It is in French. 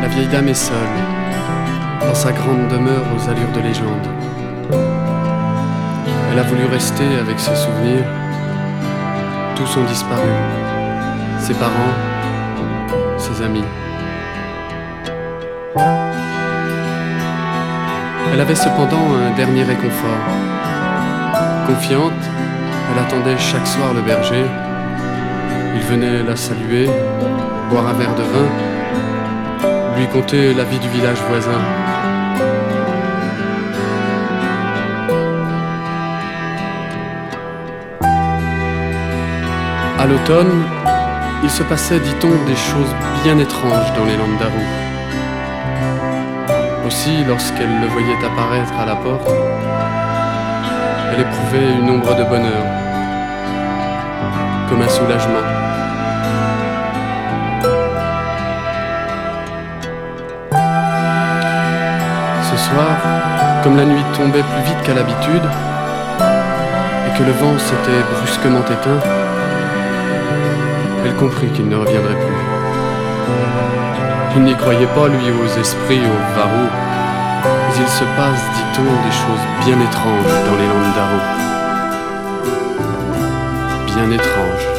vieille dame est seule, dans sa grande demeure aux allures de légende. Elle a voulu rester avec ses souvenirs. Tous ont disparu. Ses parents, ses amis. Elle avait cependant un dernier réconfort. Confiante, elle attendait chaque soir le berger. Il venait la saluer, boire un verre de vin, lui conter la vie du village voisin. À l'automne, il se passait, dit-on, des choses bien étranges dans les landes d'Arrou. Aussi, lorsqu'elle le voyait apparaître à la porte, elle éprouvait une ombre de bonheur, comme un soulagement. Ce soir, comme la nuit tombait plus vite qu'à l'habitude, et que le vent s'était brusquement éteint, elle comprit qu'il ne reviendrait plus. Il n'y croyait pas, lui, aux esprits, aux varous. Mais il se passe, dit-on, des choses bien étranges dans les landes d'Arrou. Bien étranges.